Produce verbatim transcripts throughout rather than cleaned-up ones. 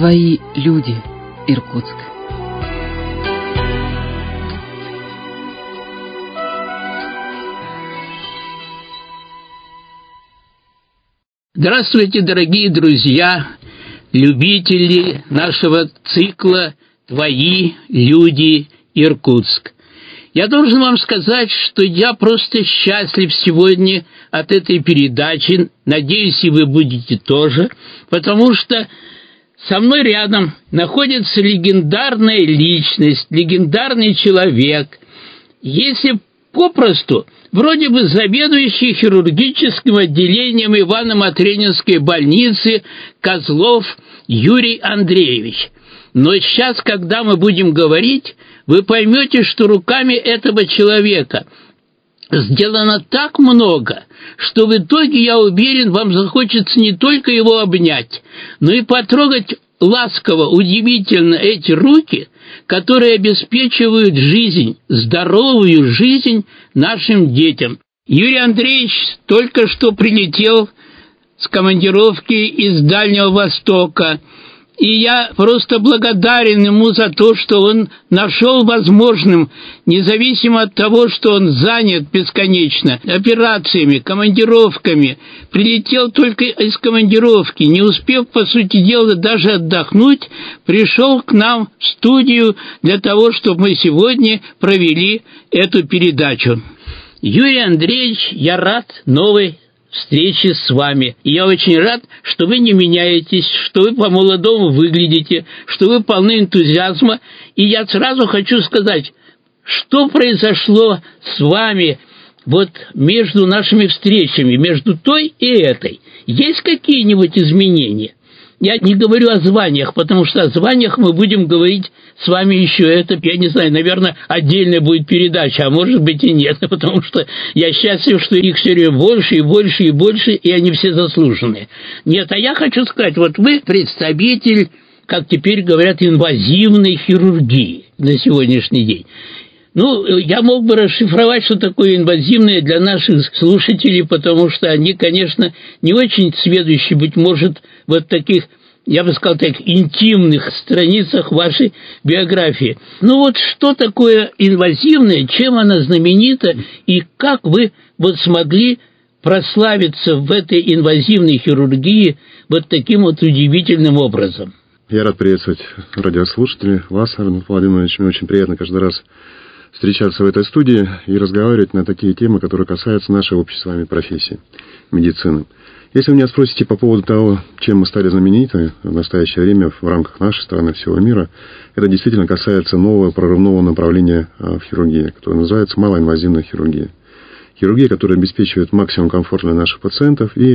Твои люди, Иркутск. Здравствуйте, дорогие друзья, любители нашего цикла «Твои люди, Иркутск». Я должен вам сказать, что я просто счастлив сегодня от этой передачи. Надеюсь, и вы будете тоже, потому что со мной рядом находится легендарная личность, легендарный человек. Если попросту, вроде бы заведующий хирургическим отделением Ивано-Матренинской больницы Козлов Юрий Андреевич. Но сейчас, когда мы будем говорить, вы поймете, что руками этого человека сделано так много, что в итоге, я уверен, вам захочется не только его обнять, но и потрогать ласково, удивительно эти руки, которые обеспечивают жизнь, здоровую жизнь нашим детям. Юрий Андреевич только что прилетел с командировки из Дальнего Востока, и я просто благодарен ему за то, что он нашел возможным, независимо от того, что он занят бесконечно операциями, командировками, прилетел только из командировки, не успев, по сути дела, даже отдохнуть, пришел к нам в студию для того, чтобы мы сегодня провели эту передачу. Юрий Андреевич, я рад новой встречи с вами. И я очень рад, что вы не меняетесь, что вы по-молодому выглядите, что вы полны энтузиазма. И я сразу хочу сказать, что произошло с вами вот между нашими встречами, между той и этой. Есть какие-нибудь изменения? Я не говорю о званиях, потому что о званиях мы будем говорить с вами еще, это, я не знаю, наверное, отдельная будет передача, а может быть и нет, потому что я счастлив, что их все время больше и больше и больше, и они все заслуженные. Нет, а я хочу сказать, вот вы представитель, как теперь говорят, инвазивной хирургии на сегодняшний день. Ну, я мог бы расшифровать, что такое инвазивное для наших слушателей, потому что они, конечно, не очень сведущие, быть может, вот таких, я бы сказал так, интимных страницах вашей биографии. Ну вот что такое инвазивное, чем она знаменита, и как вы вот смогли прославиться в этой инвазивной хирургии вот таким вот удивительным образом? Я рад приветствовать радиослушателей, вас, Арнольд Владимирович, мне очень приятно каждый раз встречаться в этой студии и разговаривать на такие темы, которые касаются нашей общей с вами профессии, медицины. Если вы меня спросите по поводу того, чем мы стали знамениты в настоящее время в рамках нашей страны, всего мира, это действительно касается нового прорывного направления в хирургии, которое называется малоинвазивная хирургия. Хирургия, которая обеспечивает максимум комфорта для наших пациентов и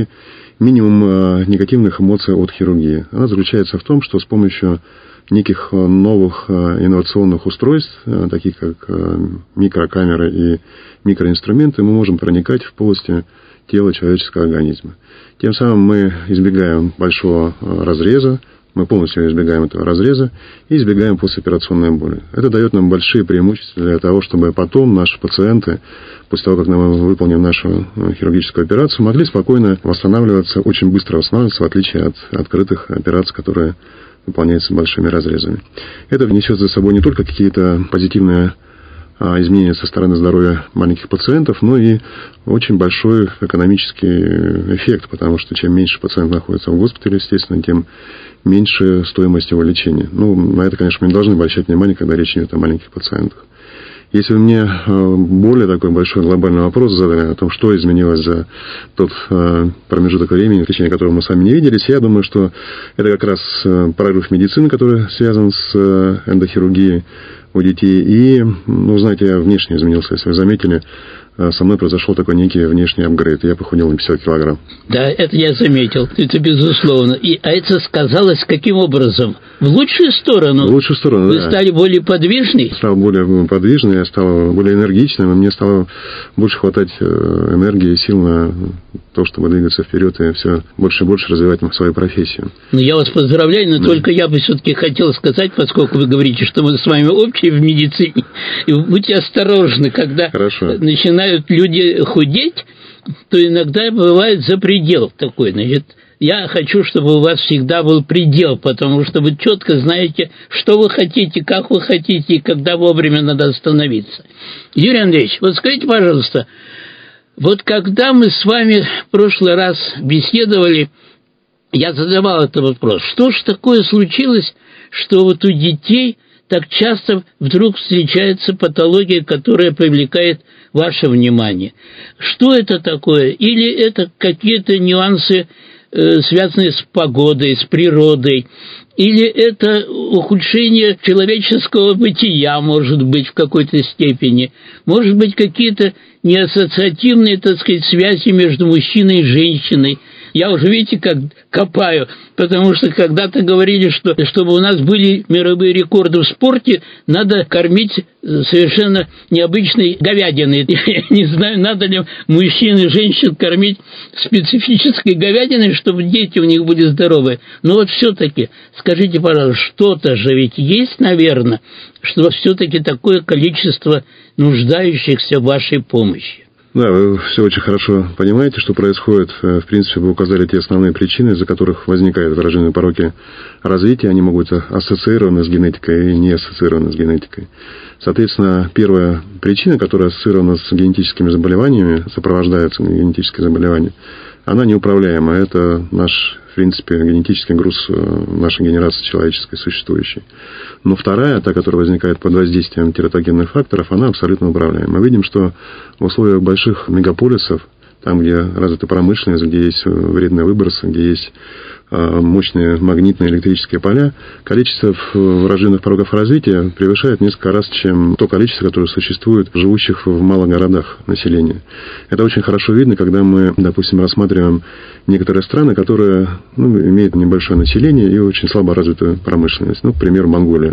минимум негативных эмоций от хирургии. Она заключается в том, что с помощью неких новых инновационных устройств, таких как микрокамеры и микроинструменты, мы можем проникать в полости тела человеческого организма. Тем самым мы избегаем большого разреза, мы полностью избегаем этого разреза и избегаем послеоперационной боли. Это дает нам большие преимущества для того, чтобы потом наши пациенты, после того, как мы выполним нашу хирургическую операцию, могли спокойно восстанавливаться, очень быстро восстанавливаться, в отличие от открытых операций, которые выполняется большими разрезами. Это несет за собой не только какие-то позитивные а, изменения со стороны здоровья маленьких пациентов, но и очень большой экономический эффект, потому что чем меньше пациент находится в госпитале, естественно, тем меньше стоимость его лечения. Ну, на это, конечно, мы не должны обращать внимание, когда речь идет о маленьких пациентах. Если вы мне более такой большой глобальный вопрос задали о том, что изменилось за тот промежуток времени, в течение которого мы с вами не виделись, я думаю, что это как раз прорыв медицины, который связан с эндохирургией у детей. И, ну, знаете, я внешне изменился, если вы заметили, со мной произошел такой некий внешний апгрейд. Я похудел на пятьдесят килограмм. Да, это я заметил, это безусловно. И, а это сказалось каким образом? В лучшую сторону? В лучшую сторону, Вы да. стали более подвижный? Стал более подвижный, я стал более энергичным, и мне стало больше хватать энергии и сил на то, чтобы двигаться вперед и все больше и больше развивать свою профессию. Ну, я вас поздравляю, но да. Только я бы все-таки хотел сказать, поскольку вы говорите, что мы с вами общие в медицине, и будьте осторожны, когда Хорошо. начинают люди худеть, то иногда бывает за предел такой, значит, Я хочу, чтобы у вас всегда был предел, потому что вы четко знаете, что вы хотите, как вы хотите, и когда вовремя надо остановиться. Юрий Андреевич, вот скажите, пожалуйста, вот когда мы с вами в прошлый раз беседовали, я задавал этот вопрос, что же такое случилось, что вот у детей так часто вдруг встречается патология, которая привлекает ваше внимание? Что это такое? Или это какие-то нюансы, э, связанные с погодой, с природой? Или это ухудшение человеческого бытия, может быть, в какой-то степени? Может быть, какие-то неассоциативные, так сказать, связи между мужчиной и женщиной? Я уже, видите, как копаю, потому что когда-то говорили, что чтобы у нас были мировые рекорды в спорте, надо кормить совершенно необычной говядиной. Я не знаю, надо ли мужчин и женщин кормить специфической говядиной, чтобы дети у них были здоровые. Но вот все-таки, скажите, пожалуйста, что-то же ведь есть, наверное, что все-таки такое количество нуждающихся в вашей помощи. Да, вы все очень хорошо понимаете, что происходит. В принципе, вы указали те основные причины, из-за которых возникают врожденные пороки развития. Они могут быть ассоциированы с генетикой и не ассоциированы с генетикой. Соответственно, первая причина, которая ассоциирована с генетическими заболеваниями, сопровождается генетические заболевания, она неуправляема. Это наш, в принципе, генетический груз нашей генерации человеческой существующей. Но вторая, та, которая возникает под воздействием тератогенных факторов, она абсолютно управляема. Мы видим, что в условиях больших мегаполисов, там, где развита промышленность, где есть вредные выбросы, где есть мощные магнитные электрические поля, количество врожденных пороков развития превышает несколько раз, чем то количество, которое существует живущих в малых городах населения. Это очень хорошо видно, когда мы, допустим, рассматриваем некоторые страны, которые ну, имеют небольшое население и очень слабо развитую промышленность. Ну, к примеру, Монголия.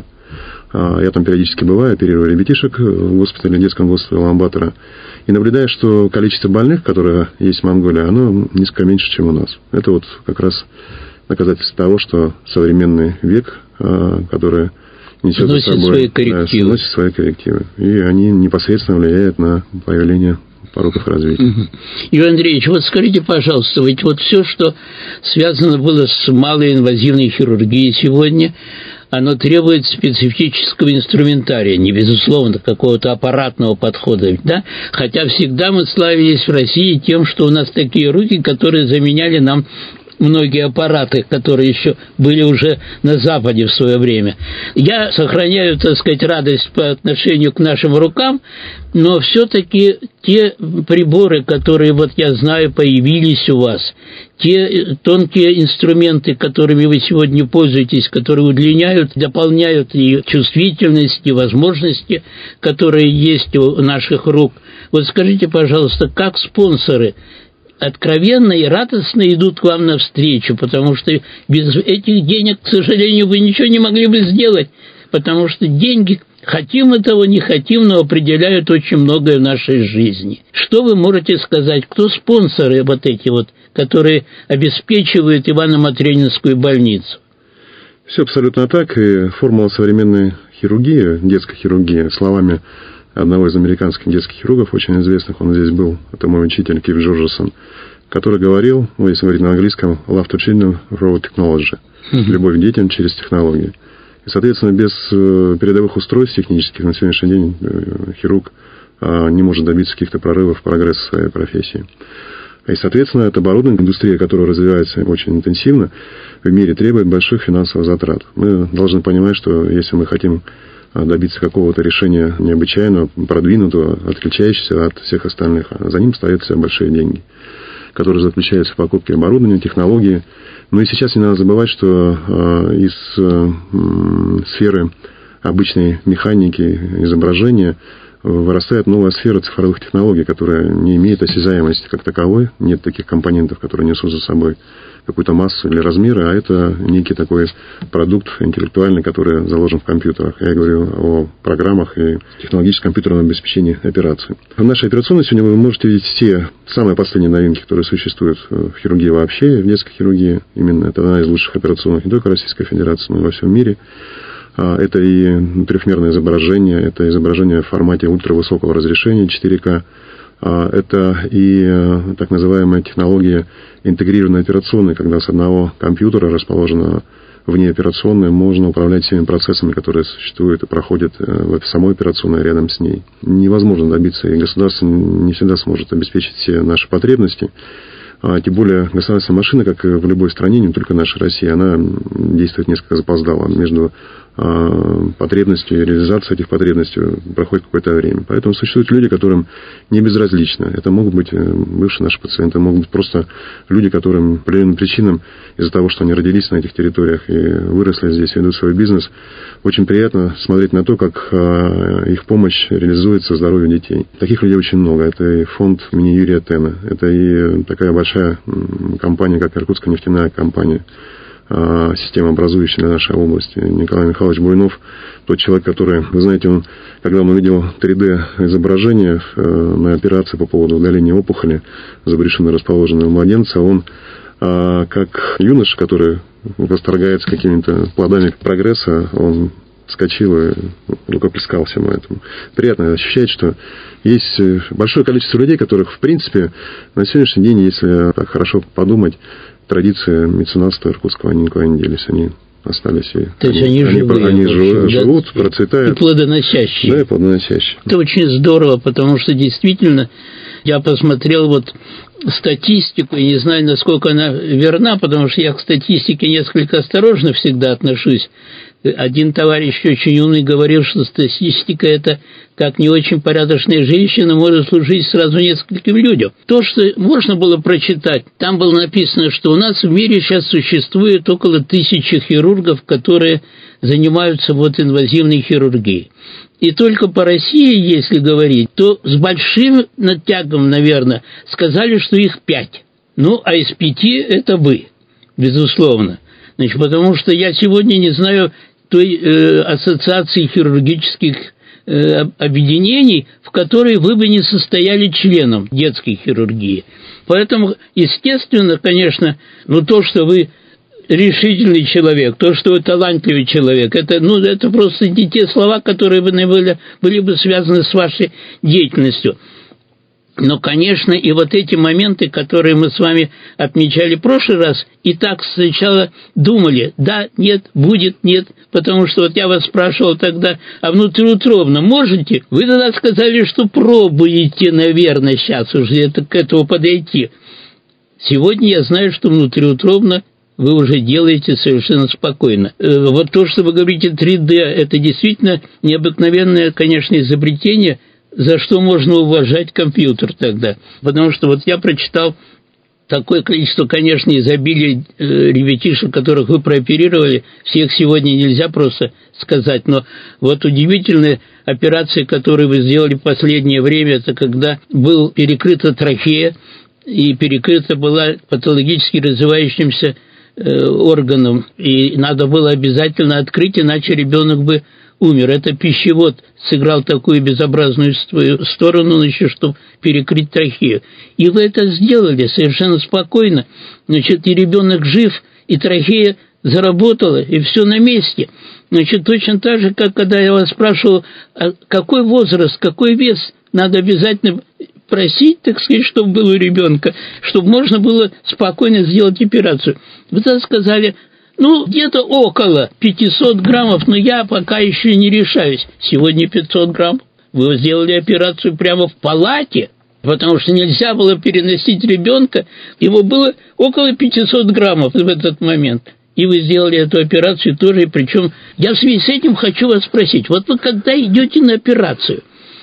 Я там периодически бываю, оперирую ребятишек в госпитале, детском госпитале Уламбатора, и наблюдаю, что количество больных, которые есть в Монголии, оно несколько меньше, чем у нас. Это вот как раз доказательство того, что современный век, который несет за собой свои коррективы. Носит свои коррективы. И они непосредственно влияют на появление пороков развития. Угу. Юрий Андреевич, вот скажите, пожалуйста, ведь вот все, что связано было с малоинвазивной хирургией сегодня, оно требует специфического инструментария, не безусловно какого-то аппаратного подхода, да? Хотя всегда мы славились в России тем, что у нас такие руки, которые заменяли нам многие аппараты, которые еще были уже на Западе в свое время. Я сохраняю, так сказать, радость по отношению к нашим рукам, но все-таки те приборы, которые, вот я знаю, появились у вас, те тонкие инструменты, которыми вы сегодня пользуетесь, которые удлиняют, дополняют и чувствительность, и возможности, которые есть у наших рук. Вот скажите, пожалуйста, как спонсоры откровенно и радостно идут к вам навстречу, потому что без этих денег, к сожалению, вы ничего не могли бы сделать, потому что деньги, хотим мы того, не хотим, но определяют очень многое в нашей жизни. Что вы можете сказать, кто спонсоры вот эти вот, которые обеспечивают Ивано-Матренинскую больницу? Все абсолютно так, и формула современной хирургии, детской хирургии, словами одного из американских детских хирургов, очень известных, он здесь был, это мой учитель Кип Джорджесон, который говорил, ну, если говорить на английском, love to children through technology, mm-hmm. любовь к детям через технологии. И, соответственно, без передовых устройств технических на сегодняшний день хирург не может добиться каких-то прорывов, прогресса в своей профессии. И, соответственно, это оборудование, индустрия, которая развивается очень интенсивно, в мире требует больших финансовых затрат. Мы должны понимать, что если мы хотим добиться какого-то решения необычайного, продвинутого, отличающегося от всех остальных, за ним стоят все большие деньги, которые заключаются в покупке оборудования, технологии. Но и сейчас не надо забывать, что э, из э, сферы обычной механики, изображения вырастает новая сфера цифровых технологий, которая не имеет осязаемости как таковой. Нет таких компонентов, которые несут за собой какую-то массу или размеры, а это некий такой продукт интеллектуальный, который заложен в компьютерах. Я говорю о программах и технологическом компьютерном обеспечении операций. В нашей операционной сегодня вы можете видеть все самые последние новинки, которые существуют в хирургии вообще, в детской хирургии. Именно это одна из лучших операционных не только Российской Федерации, но и во всем мире. Это и трехмерное изображение, это изображение в формате ультравысокого разрешения четыре ка, Это и так называемая технология интегрированной операционной, когда с одного компьютера, расположенного вне операционной, можно управлять всеми процессами, которые существуют и проходят в самой операционной рядом с ней. Невозможно добиться, и государство не всегда сможет обеспечить все наши потребности. А тем более государственная машина, как и в любой стране, не только нашей России, она действует несколько запоздало. Между потребностью и реализацией этих потребностей проходит какое-то время. Поэтому существуют люди, которым не безразлично. Это могут быть бывшие наши пациенты, могут быть просто люди, которым по определенным причинам, из-за того, что они родились на этих территориях и выросли здесь, ведут свой бизнес, очень приятно смотреть на то, как их помощь реализуется здоровью детей. Таких людей очень много. Это и фонд имени Юрия Тена, это и такая большая компания, как Иркутская нефтяная компания, системообразующий для нашей области. Николай Михайлович Буйнов, тот человек, который, вы знаете, он, когда он увидел три дэ изображение на операции по поводу удаления опухоли забрешенно расположенного младенца, он, как юноша, который восторгается какими-то плодами прогресса, он вскочил и рукоплескал всему этому. Приятно ощущать, что есть большое количество людей, которых, в принципе, на сегодняшний день, если так хорошо подумать, традиции меценатства иркутского, они никуда не делись, они остались. И То есть они, они живые. Они общем, живут, да? процветают. И плодоносящие. Да, и плодоносящие. Это очень здорово, потому что действительно я посмотрел вот статистику, и не знаю, насколько она верна, потому что я к статистике несколько осторожно всегда отношусь. Один товарищ очень умный говорил, что статистика – это как не очень порядочная женщина может служить сразу нескольким людям. То, что можно было прочитать, там было написано, что у нас в мире сейчас существует около тысячи хирургов, которые занимаются вот инвазивной хирургией. И только по России, если говорить, то с большим натягом, наверное, сказали, что их пять. Ну, а из пяти это вы, безусловно. Значит, потому что я сегодня не знаю той э, ассоциации хирургических э, объединений, в которой вы бы не состояли членом детской хирургии. Поэтому, естественно, конечно, ну то, что вы решительный человек, то, что вы талантливый человек, это, ну, это просто не те слова, которые бы, наверное, были бы связаны с вашей деятельностью. Но, конечно, и вот эти моменты, которые мы с вами отмечали в прошлый раз, и так сначала думали, да, нет, будет, нет, потому что вот я вас спрашивал тогда, а внутриутробно можете? Вы тогда сказали, что пробуете, наверное, сейчас уже это, к этому подойти. Сегодня я знаю, что внутриутробно вы уже делаете совершенно спокойно. Вот то, что вы говорите три дэ, это действительно необыкновенное, конечно, изобретение, за что можно уважать компьютер тогда. Потому что вот я прочитал такое количество, конечно, изобилия э, ребятишек, которых вы прооперировали, всех сегодня нельзя просто сказать, но вот удивительная операция, которую вы сделали в последнее время, это когда был перекрыта трахея, и перекрыта была патологически развивающимся э, органом, и надо было обязательно открыть, иначе ребенок бы умер. Это пищевод сыграл такую безобразную сторону, значит, чтобы перекрыть трахею. И вы это сделали совершенно спокойно. Значит, и ребенок жив, и трахея заработала, и все на месте. Значит, точно так же, как когда я вас спрашивал, а какой возраст, какой вес, надо обязательно просить, так сказать, чтобы был у ребенка, чтобы можно было спокойно сделать операцию. Вы тогда сказали, ну, где-то около пятьсот граммов, но я пока еще не решаюсь. Сегодня пятьсот грамм. Вы сделали операцию прямо в палате, потому что нельзя было переносить ребенка. Его было около пятьсот граммов в этот момент. И вы сделали эту операцию тоже. И причем я в связи с этим хочу вас спросить. Вот вы когда идете на операцию,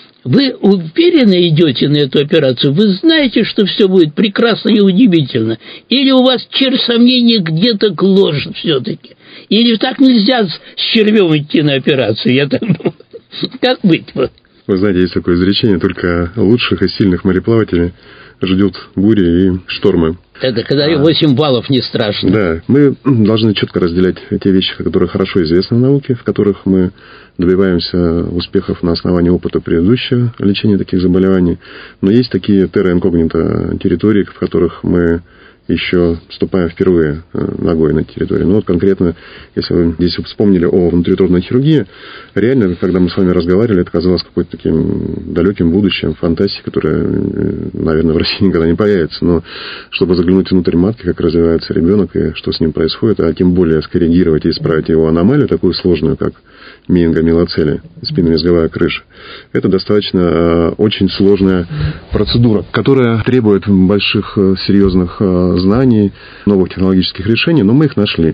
вы уверенно идете на эту операцию? Вы знаете, что все будет прекрасно и удивительно? Или у вас червь сомнения где-то гложет все-таки? Или так нельзя с червем идти на операцию? Я так думаю. Как быть? Вот. Вы знаете, есть такое изречение, только лучших и сильных мореплавателей ждет бури и штормы. Это когда восемь баллов не страшно. Да, мы должны четко разделять те вещи, которые хорошо известны в науке, в которых мы добиваемся успехов на основании опыта предыдущего лечения таких заболеваний. Но есть такие терра инкогнита территории, в которых мы еще ступая впервые ногой на территорию. Ну вот конкретно, если вы здесь вспомнили о внутриутробной хирургии, реально, когда мы с вами разговаривали, это казалось какой-то таким далеким будущим, фантастикой, которая, наверное, в России никогда не появится. Но чтобы заглянуть внутрь матки, как развивается ребенок и что с ним происходит, а тем более скоррегировать и исправить его аномалию, такую сложную, как менингомиелоцеле, спинномозговая крыша, это достаточно очень сложная процедура, которая требует больших, серьезных знаний, новых технологических решений, но мы их нашли.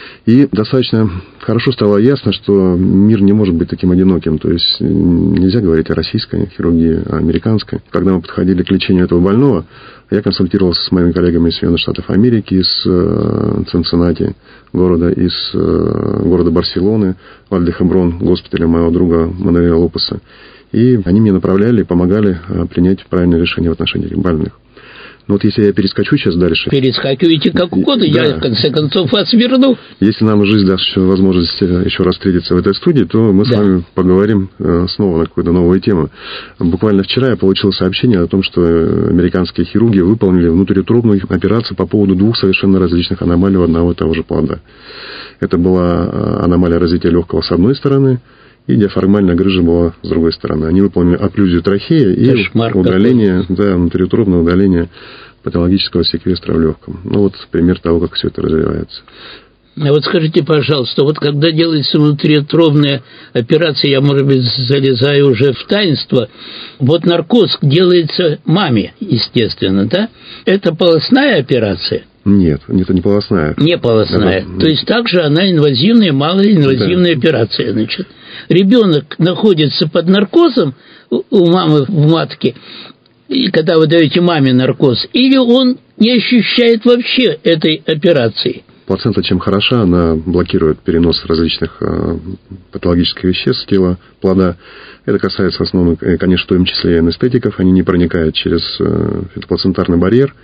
И достаточно хорошо стало ясно, что мир не может быть таким одиноким. То есть нельзя говорить о российской хирургии, о американской. Когда мы подходили к лечению этого больного, я консультировался с моими коллегами из Соединенных Штатов Америки, из Цинциннати города, из города Барселоны, Вальдехеброн, госпиталя моего друга Мануэля Лопеса. И они мне направляли и помогали принять правильное решение в отношении этих больных. Но вот если я перескочу сейчас дальше... Перескакивайте как угодно, да. Я в конце концов вас верну. Если нам жизнь даст еще возможность еще раз встретиться в этой студии, то мы да. с вами поговорим снова на какую-то новую тему. Буквально вчера я получил сообщение о том, что американские хирурги выполнили внутриутробную операцию по поводу двух совершенно различных аномалий у одного и того же плода. Это была аномалия развития легкого с одной стороны, и диафрагмальная грыжа была с другой стороны. Они выполнили окклюзию трахеи и Кошмар удаление, да, внутриутробное удаление патологического секвестра в легком. Ну, вот пример того, как все это развивается. А вот скажите, пожалуйста, вот когда делается внутриутробная операция, я, может быть, залезаю уже в таинство, вот наркоз делается маме, естественно, да? Это полостная операция? Нет, это не полостная. Не полостная. Это... То есть также она инвазивная, малоинвазивная да. операция, значит. Ребенок находится под наркозом у мамы в матке, и когда вы даете маме наркоз, или он не ощущает вообще этой операции? Плацента чем хороша, она блокирует перенос различных э, патологических веществ в тело плода. Это касается в основном, конечно, в том числе и анестетиков. Они не проникают через э, плацентарный барьер.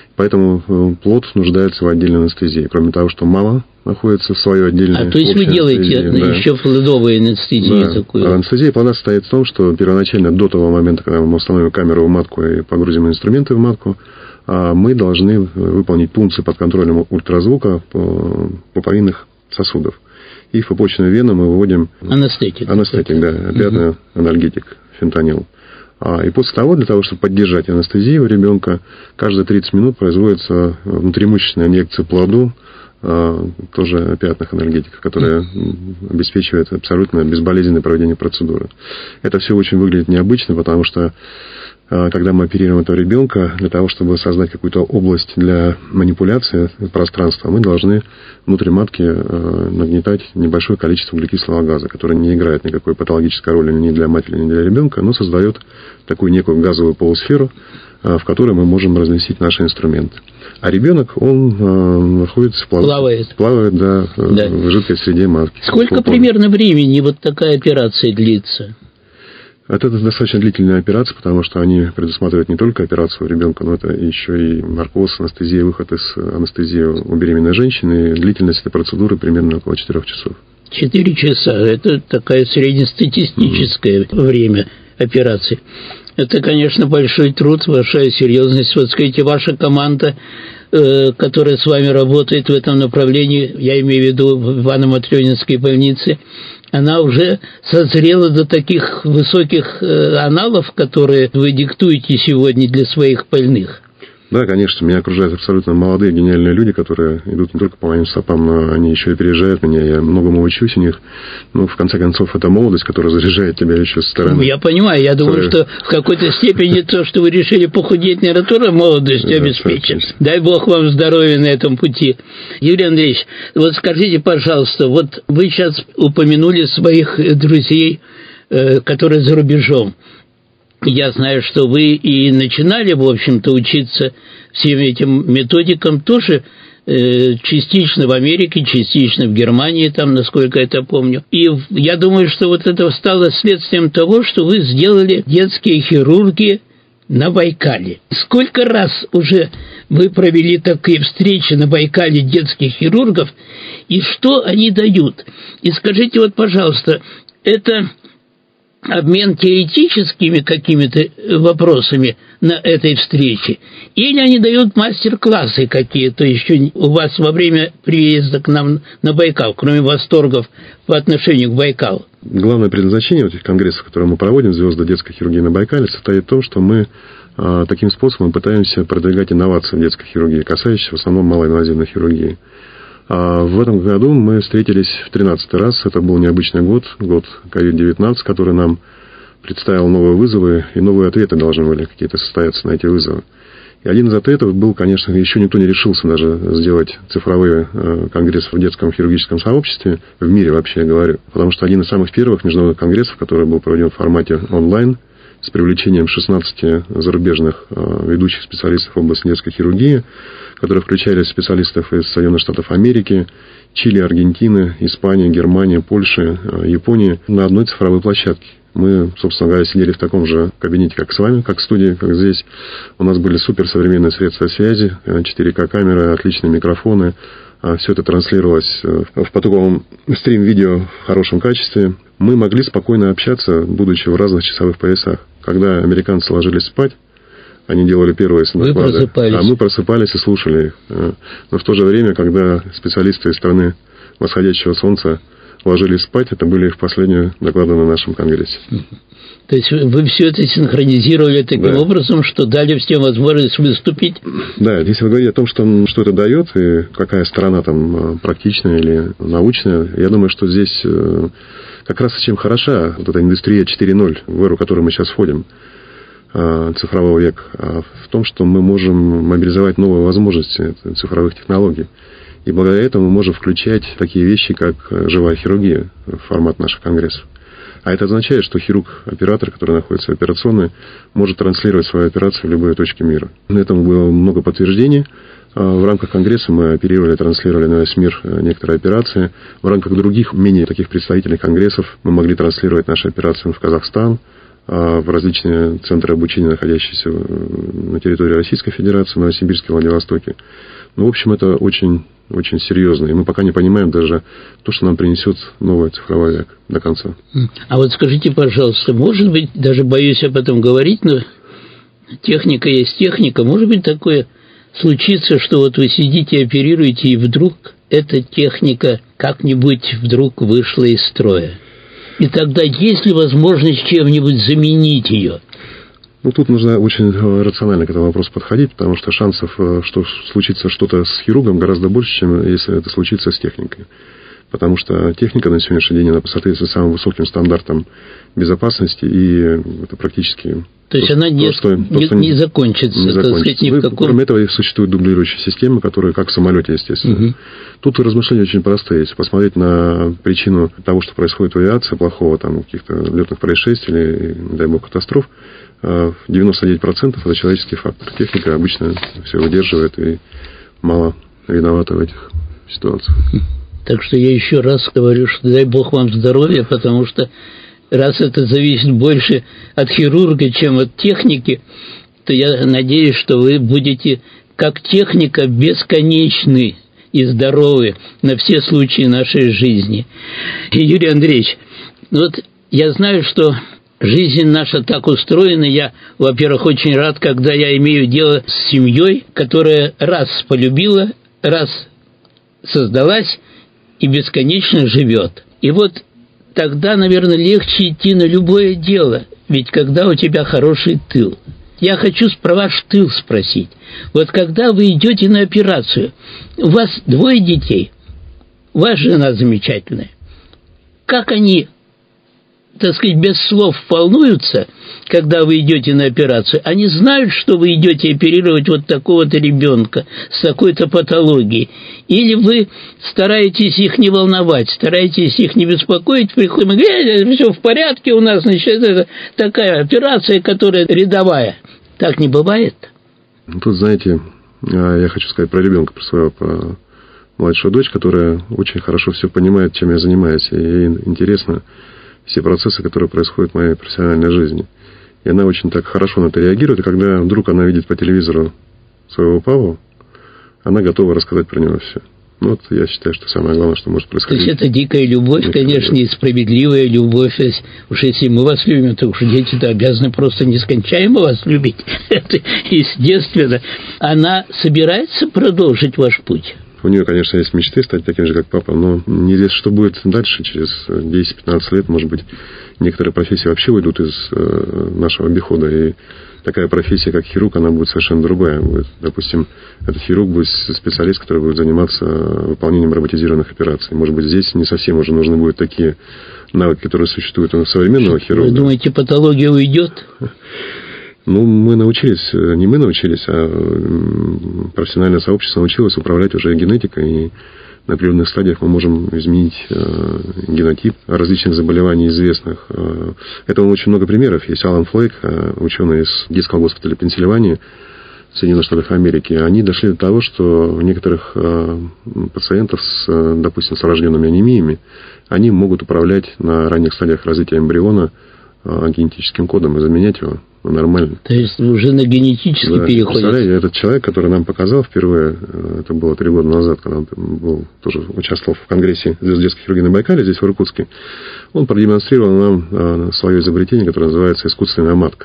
Поэтому плод нуждается в отдельной анестезии. Кроме того, что мама находится в своей отдельной... А то есть вы делаете да. еще плодовую анестезию да. такую? Анестезия плода состоит в том, что первоначально до того момента, когда мы установим камеру в матку и погрузим инструменты в матку, мы должны выполнить пункцию под контролем ультразвука пуповинных сосудов. И в пупочную вену мы выводим... Анестетик. Анестетик, да. Опиатный угу. анальгетик, фентанил. И после того, для того, чтобы поддержать анестезию у ребенка, каждые тридцать минут производится внутримышечная инъекция плоду, тоже опиатных анальгетиков, которая обеспечивает абсолютно безболезненное проведение процедуры. Это все очень выглядит необычно, потому что когда мы оперируем этого ребенка, для того, чтобы создать какую-то область для манипуляции пространства, мы должны внутри матки нагнетать небольшое количество углекислого газа, который не играет никакой патологической роли ни для матери, ни для ребенка, но создает такую некую газовую полусферу, в которой мы можем разместить наши инструменты. А ребенок, он находится в плав... плавает, плавает да, да. в жидкой среде матки. Сколько примерно времени вот такая операция длится? Это достаточно длительная операция, потому что они предусматривают не только операцию ребенка, но это еще и наркоз, анестезия, выход из анестезии у беременной женщины. И длительность этой процедуры примерно около четырех часов. Четыре часа. Это такая среднестатистическое mm-hmm. время операции. Это, конечно, большой труд, большая серьезность. Вот скажите, ваша команда, э, которая с вами работает в этом направлении, я имею в виду в Ивано-Матрёнинской больнице, она уже созрела до таких высоких э, аналов, которые вы диктуете сегодня для своих больных? Да, конечно. Меня окружают абсолютно молодые, гениальные люди, которые идут не только по моим стопам, но они еще и опережают меня. Я многому учусь у них. Ну, в конце концов, это молодость, которая заряжает тебя еще со стороны. Я понимаю. Я думаю, которая... что в какой-то степени то, что вы решили похудеть, наверное, тоже молодость обеспечит. Дай Бог вам здоровья на этом пути. Юрий Андреевич, вот скажите, пожалуйста, вот вы сейчас упомянули своих друзей, которые за рубежом. Я знаю, что вы и начинали, в общем-то, учиться всем этим методикам тоже э, частично в Америке, частично в Германии, там, насколько я это помню. И я думаю, что вот это стало следствием того, что вы сделали детские хирурги на Байкале. Сколько раз уже вы провели такие встречи на Байкале детских хирургов, и что они дают? И скажите вот, пожалуйста, это... обмен теоретическими какими-то вопросами на этой встрече, или они дают мастер-классы какие-то еще у вас во время приезда к нам на Байкал, кроме восторгов по отношению к Байкалу? Главное предназначение этих конгрессов, которые мы проводим, «Звезды детской хирургии на Байкале», состоит в том, что мы а, таким способом пытаемся продвигать инновации в детской хирургии, касающиеся в основном малоинвазивной хирургии. А в этом году мы встретились в тринадцатый раз. Это был необычный год, год ковид девятнадцать, который нам представил новые вызовы, и новые ответы должны были какие-то состояться на эти вызовы. И один из ответов был, конечно, еще никто не решился даже сделать цифровые э, конгрессы в детском хирургическом сообществе, в мире вообще, я говорю. Потому что один из самых первых международных конгрессов, который был проведен в формате онлайн, с привлечением шестнадцати зарубежных э, ведущих специалистов в области детской хирургии, которые включали специалистов из Соединенных Штатов Америки, Чили, Аргентины, Испании, Германии, Польши, э, Японии, на одной цифровой площадке. Мы, собственно говоря, сидели в таком же кабинете, как с вами, как в студии, как здесь. У нас были суперсовременные средства связи, четыре ка камеры, отличные микрофоны. Все это транслировалось в потоковом стрим-видео в хорошем качестве. Мы могли спокойно общаться, будучи в разных часовых поясах. Когда американцы ложились спать, они делали первые доклады, а мы просыпались и слушали их. Но в то же время, когда специалисты из страны восходящего солнца ложились спать, это были их последние доклады на нашем конгрессе. То есть вы все это синхронизировали таким да. образом, что дали всем возможность выступить? Да, если вы говорите о том, что, что это дает, и какая сторона там практичная или научная, я думаю, что здесь как раз чем хороша вот эта индустрия четыре ноль, в эру, в которую мы сейчас входим, цифрового века, в том, что мы можем мобилизовать новые возможности цифровых технологий. И благодаря этому мы можем включать такие вещи, как живая хирургия в формат наших конгрессов. А это означает, что хирург-оператор, который находится в операционной, может транслировать свою операцию в любой точке мира. Этому было много подтверждений. В рамках конгресса мы оперировали, транслировали на весь мир некоторые операции. В рамках других, менее таких представительных конгрессов мы могли транслировать наши операции в Казахстан, в различные центры обучения, находящиеся на территории Российской Федерации, в Новосибирске, Владивостоке. Ну, в общем, это очень, очень серьезно. И мы пока не понимаем даже то, что нам принесет новый цифровой век до конца. А вот скажите, пожалуйста, может быть, даже боюсь об этом говорить, но техника есть техника. Может быть, такое случится, что вот вы сидите, оперируете, и вдруг эта техника как-нибудь вдруг вышла из строя? И тогда есть ли возможность чем-нибудь заменить ее? Ну, тут нужно очень рационально к этому вопросу подходить, потому что шансов, что случится что-то с хирургом, гораздо больше, чем если это случится с техникой. Потому что техника на сегодняшний день, она соответствует самым высоким стандартам безопасности, и это практически... То есть она не, просто, не, просто не закончится, не так закончится. сказать, ни в каком... Кроме этого, существуют дублирующие системы, которые как в самолете, естественно. Угу. Тут размышления очень простые. Если посмотреть на причину того, что происходит в авиации, плохого там каких-то летных происшествий или, не дай бог, катастроф, девяносто девять процентов это человеческий фактор. Техника обычно все выдерживает и мало виновата в этих ситуациях. Так что я еще раз говорю, что дай Бог вам здоровья, потому что раз это зависит больше от хирурга, чем от техники, то я надеюсь, что вы будете как техника бесконечны и здоровы на все случаи нашей жизни. И, Юрий Андреевич, вот я знаю, что жизнь наша так устроена. Я, во-первых, очень рад, когда я имею дело с семьей, которая раз полюбила, раз создалась и бесконечно живет. И вот тогда, наверное, легче идти на любое дело, ведь когда у тебя хороший тыл. Я хочу про ваш тыл спросить. Вот когда вы идете на операцию, у вас двое детей, у вас жена замечательная. Как они, так сказать, без слов волнуются, когда вы идете на операцию? Они знают, что вы идете оперировать вот такого-то ребенка с такой-то патологией? Или вы стараетесь их не волновать, стараетесь их не беспокоить, приходим и говорим, все в порядке у нас, значит, это такая операция, которая рядовая. Так не бывает? Тут, знаете, я хочу сказать про ребенка, про свою про младшую дочь, которая очень хорошо все понимает, чем я занимаюсь, и ей интересно все процессы, которые происходят в моей профессиональной жизни. И она очень так хорошо на это реагирует, и когда вдруг она видит по телевизору своего Павла, она готова рассказать про него все. Ну, вот я считаю, что самое главное, что может происходить. То есть это дикая любовь, Дикая конечно, любовь. И справедливая любовь. Уж если мы вас любим, то уж дети-то обязаны просто нескончаемо вас любить. Это естественно. Она собирается продолжить ваш путь? У нее, конечно, есть мечты стать таким же, как папа, но неизвестно, что будет дальше, через десять-пятнадцать лет, может быть, некоторые профессии вообще уйдут из нашего обихода, и такая профессия, как хирург, она будет совершенно другая. Будет, допустим, этот хирург будет специалист, который будет заниматься выполнением роботизированных операций. Может быть, здесь не совсем уже нужны будут такие навыки, которые существуют у современного хирурга. Вы думаете, патология уйдет? Ну, мы научились, не мы научились, а профессиональное сообщество научилось управлять уже генетикой, и на определенных стадиях мы можем изменить э, генотип различных заболеваний известных. Э, этого очень много примеров. Есть Алан Флейк, э, ученый из детского госпиталя Пенсильвании в Соединенных Штатах Америки. Они дошли до того, что у некоторых э, пациентов, с, допустим, с врожденными анемиями, они могут управлять на ранних стадиях развития эмбриона э, генетическим кодом и заменять его. Нормально. То есть уже на генетический да, переходит. Представляете, этот человек, который нам показал впервые, это было три года назад, когда он был, тоже участвовал в конгрессе звезд детской хирургии на Байкале, здесь в Иркутске, он продемонстрировал нам свое изобретение, которое называется искусственная матка.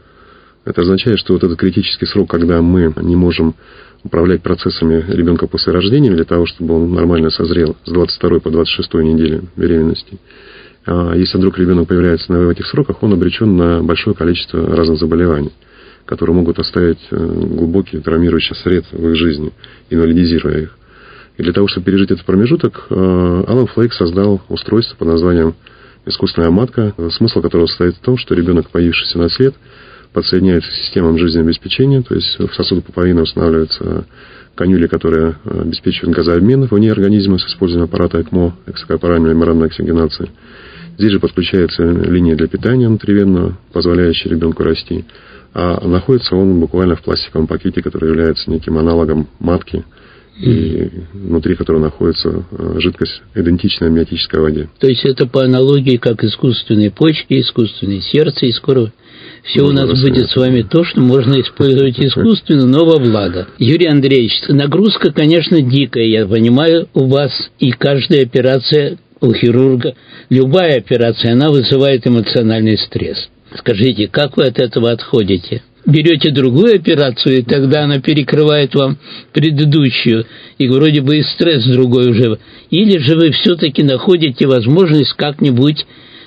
Это означает, что вот этот критический срок, когда мы не можем управлять процессами ребенка после рождения, для того, чтобы он нормально созрел с двадцать второй по двадцать шестой недели беременности, если вдруг ребенок появляется в этих сроках, он обречен на большое количество разных заболеваний, которые могут оставить глубокий травмирующий след в их жизни, инвалидизируя их. И для того, чтобы пережить этот промежуток, Алан Флейк создал устройство под названием искусственная матка, смысл которого состоит в том, что ребенок, появившийся на свет, подсоединяется к системам жизнеобеспечения, то есть в сосуды пуповины устанавливаются канюли, которые обеспечивают газообмен вне организма с использованием аппарата ЭКМО, экстракорпоральной мембранной оксигенации. Здесь же подключается линия для питания внутривенного, позволяющая ребенку расти. А находится он буквально в пластиковом пакете, который является неким аналогом матки, и внутри которого находится жидкость, идентичная амниотической воде. То есть это по аналогии как искусственные почки, искусственное сердце, и скоро все ну, у нас будет нет. с вами то, что можно использовать искусственно, но во благо. Юрий Андреевич, нагрузка, конечно, дикая, я понимаю, у вас, и каждая операция у хирурга, любая операция, она вызывает эмоциональный стресс. Скажите, как вы от этого отходите? Берете другую операцию, и тогда она перекрывает вам предыдущую, и вроде бы и стресс другой уже. Или же вы все-таки находите возможность как-нибудь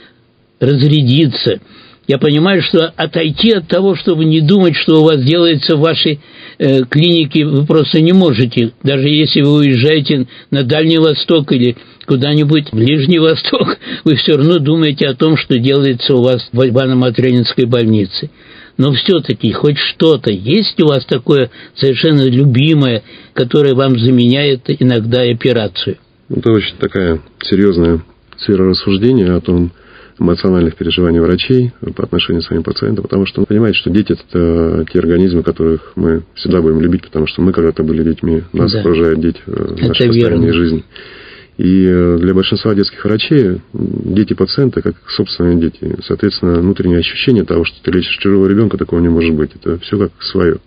разрядиться? Я понимаю, что отойти от того, чтобы не думать, что у вас делается в вашей э, клинике, вы просто не можете. Даже если вы уезжаете на Дальний Восток или куда-нибудь в Ближний Восток, вы все равно думаете о том, что делается у вас в Ивано-Матрёнинской больнице. Но все-таки хоть что-то есть у вас такое совершенно любимое, которое вам заменяет иногда операцию? Это очень такая серьезная сфера рассуждения о том, эмоциональных переживаний врачей по отношению к своим пациентам, потому что он понимает, что дети – это те организмы, которых мы всегда будем любить, потому что мы когда-то были детьми, нас да. окружают дети в нашей постоянной жизни. И для большинства детских врачей дети пациента как собственные дети. Соответственно, внутреннее ощущение того, что ты лечишь чужого ребенка, такого не может быть. Это все как свое.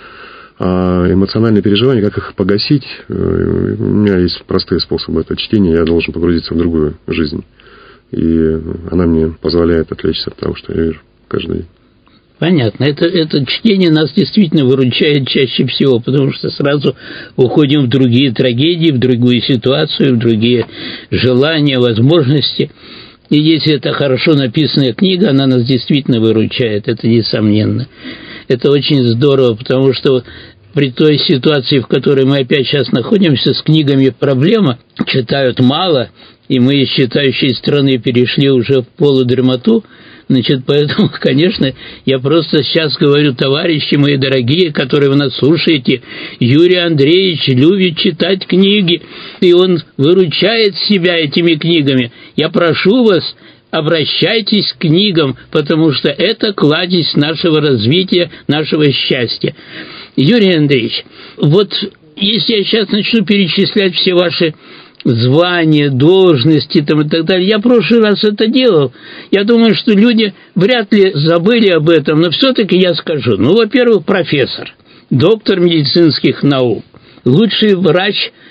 А эмоциональные переживания, как их погасить, у меня есть простые способы. Это чтение, я должен погрузиться в другую жизнь. И она мне позволяет отвлечься от того, что я вижу каждый день. Понятно. Это, это чтение нас действительно выручает чаще всего, потому что сразу уходим в другие трагедии, в другую ситуацию, в другие желания, возможности. И если это хорошо написанная книга, она нас действительно выручает, это несомненно. Это очень здорово, потому что при той ситуации, в которой мы опять сейчас находимся, с книгами проблема, читают мало, и мы из читающей страны перешли уже в полудремоту. Значит, поэтому, конечно, я просто сейчас говорю, товарищи мои дорогие, которые вы нас слушаете, Юрий Андреевич любит читать книги, и он выручает себя этими книгами. Я прошу вас, обращайтесь к книгам, потому что это кладезь нашего развития, нашего счастья. Юрий Андреевич, вот если я сейчас начну перечислять все ваши звания, должности там, и так далее. Я в прошлый раз это делал. Я думаю, что люди вряд ли забыли об этом, но все-таки я скажу. Ну, во-первых, профессор, доктор медицинских наук, лучший врач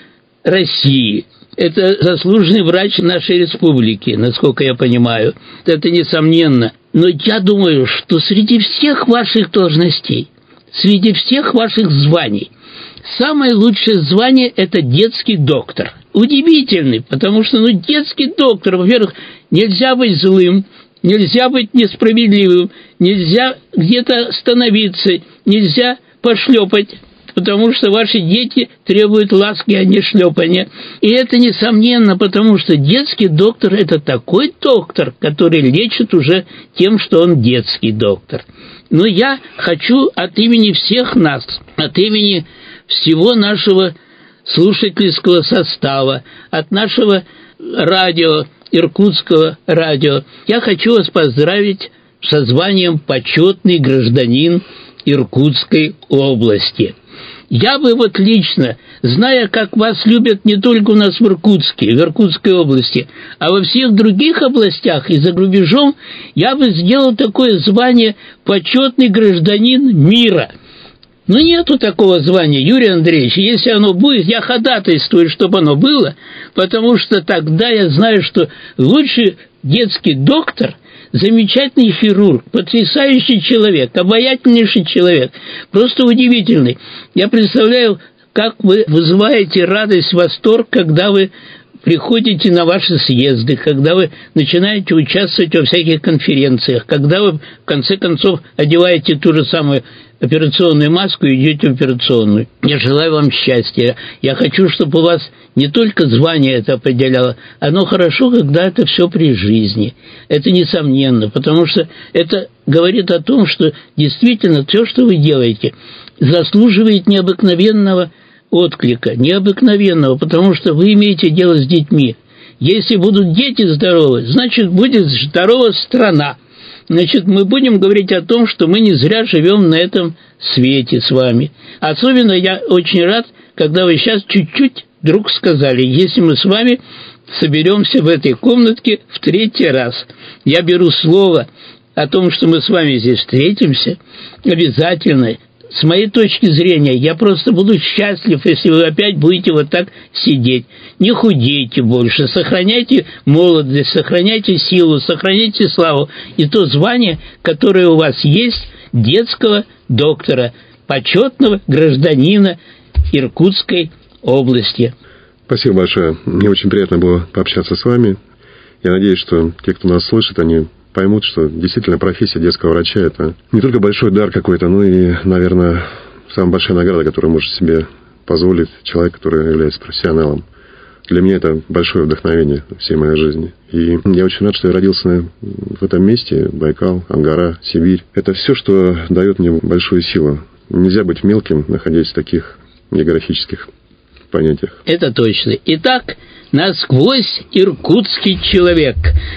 России. Это заслуженный врач нашей республики, насколько я понимаю. Это несомненно. Но я думаю, что среди всех ваших должностей, среди всех ваших званий, самое лучшее звание – это детский доктор. Удивительный, потому что, ну, детский доктор, во-первых, нельзя быть злым, нельзя быть несправедливым, нельзя где-то остановиться, нельзя пошлепать, потому что ваши дети требуют ласки, а не шлепания. И это несомненно, потому что детский доктор – это такой доктор, который лечит уже тем, что он детский доктор. Но я хочу от имени всех нас, от имени всего нашего слушательского состава, от нашего радио, иркутского радио, я хочу вас поздравить со званием «Почетный гражданин Иркутской области». Я бы вот лично, зная, как вас любят не только у нас в Иркутске, в Иркутской области, а во всех других областях и за рубежом, я бы сделал такое звание «Почетный гражданин мира». Но нету такого звания, Юрий Андреевич. Если оно будет, я ходатайствую, чтобы оно было, потому что тогда я знаю, что лучший детский доктор, замечательный хирург, потрясающий человек, обаятельнейший человек, просто удивительный. Я представляю, как вы вызываете радость, восторг, когда вы приходите на ваши съезды, когда вы начинаете участвовать во всяких конференциях, когда вы, в конце концов, одеваете ту же самую операционную маску и идете в операционную. Я желаю вам счастья. Я хочу, чтобы у вас не только звание это определяло, оно хорошо, когда это все при жизни. Это несомненно, потому что это говорит о том, что действительно то, что вы делаете, заслуживает необыкновенного отклика, необыкновенного, потому что вы имеете дело с детьми. Если будут дети здоровы, значит, будет здорова страна. Значит, мы будем говорить о том, что мы не зря живем на этом свете с вами. Особенно я очень рад, когда вы сейчас чуть-чуть вдруг сказали, если мы с вами соберемся в этой комнатке в третий раз. Я беру слово о том, что мы с вами здесь встретимся, обязательно. С моей точки зрения, я просто буду счастлив, если вы опять будете вот так сидеть. Не худейте больше, сохраняйте молодость, сохраняйте силу, сохраняйте славу. И то звание, которое у вас есть, детского доктора, почетного гражданина Иркутской области. Спасибо большое. Мне очень приятно было пообщаться с вами. Я надеюсь, что те, кто нас слышит, они поймут, что действительно профессия детского врача – это не только большой дар какой-то, но и, наверное, самая большая награда, которую может себе позволить человек, который является профессионалом. Для меня это большое вдохновение всей моей жизни. И я очень рад, что я родился в этом месте. Байкал, Ангара, Сибирь. Это все, что дает мне большую силу. Нельзя быть мелким, находясь в таких географических понятиях. Это точно. Итак, насквозь иркутский человек,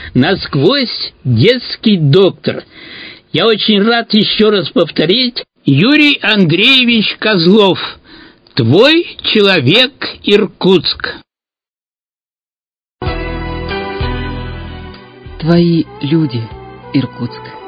насквозь детский доктор. Я очень рад еще раз повторить. Юрий Андреевич Козлов, твой человек Иркутск. Твои люди, Иркутск.